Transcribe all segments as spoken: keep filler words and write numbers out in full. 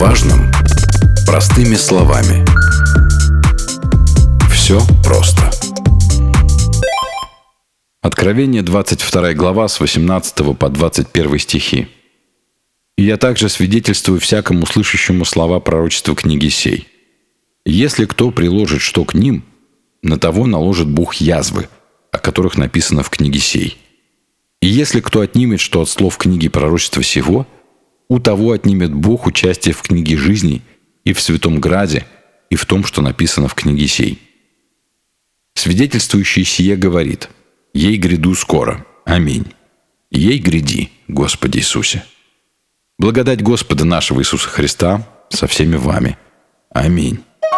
важном простыми словами. Все просто. Откровение, двадцать вторая глава, с восемнадцатого по двадцать первый стихи. «И я также свидетельствую всякому слышащему слова пророчества книги сей. Если кто приложит что к ним, на того наложит Бог язвы, о которых написано в книге сей. И если кто отнимет что от слов книги пророчества сего, у того отнимет Бог участие в книге жизни и в святом граде, и в том, что написано в книге сей. Свидетельствующий сие говорит: ей гряду скоро. Аминь. Ей гряди, Господи Иисусе. Благодать Господа нашего Иисуса Христа со всеми вами. Аминь».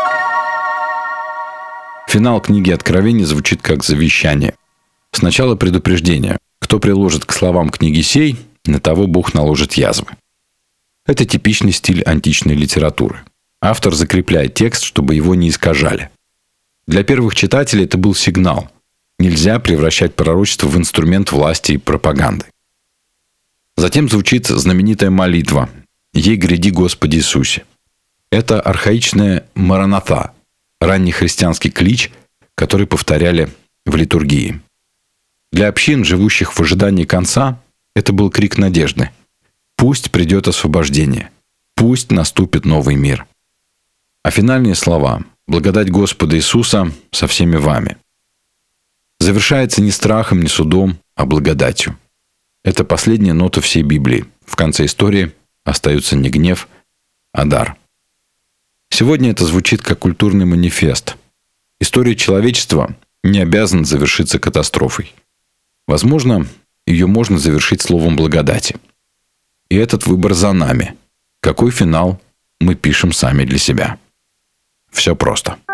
Финал книги Откровения звучит как завещание. Сначала предупреждение: кто приложит к словам книги сей, на того Бог наложит язвы. Это типичный стиль античной литературы. Автор закрепляет текст, чтобы его не искажали. Для первых читателей это был сигнал. Нельзя превращать пророчество в инструмент власти и пропаганды. Затем звучит знаменитая молитва «Ей гряди, Господи Иисусе». Это архаичная «Маранатха», раннехристианский клич, который повторяли в литургии. Для общин, живущих в ожидании конца, это был крик надежды. Пусть придет освобождение, пусть наступит новый мир. А финальные слова «Благодать Господа Иисуса со всеми вами» завершается не страхом, не судом, а благодатью. Это последняя нота всей Библии. В конце истории остается не гнев, а дар. Сегодня это звучит как культурный манифест. История человечества не обязана завершиться катастрофой. Возможно, ее можно завершить словом благодати. И этот выбор за нами. Какой финал мы пишем сами для себя? Все просто.